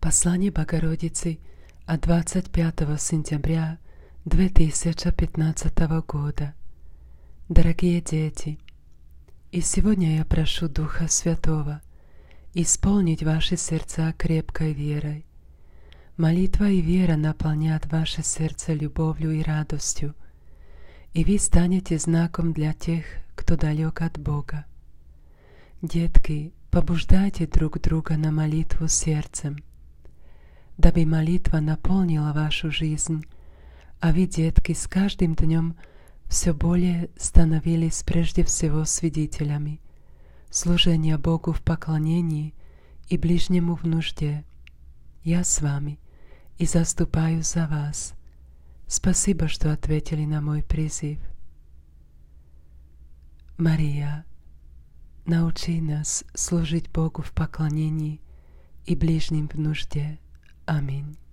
Послание Богородицы от 25 сентября 2015 года. Дорогие дети, и сегодня я прошу Духа Святого исполнить ваши сердца крепкой верой. Молитва и вера наполнят ваше сердце любовью и радостью, и вы станете знаком для тех, кто далек от Бога. Детки, побуждайте друг друга на молитву сердцем, дабы молитва наполнила вашу жизнь, а вы, детки, с каждым днем все более становились прежде всего свидетелями служения Богу в поклонении и ближнему в нужде. Я с вами и заступаю за вас. Спасибо, что ответили на мой призыв. Мария, научи нас служить Богу в поклонении и ближним в нужде. Аминь.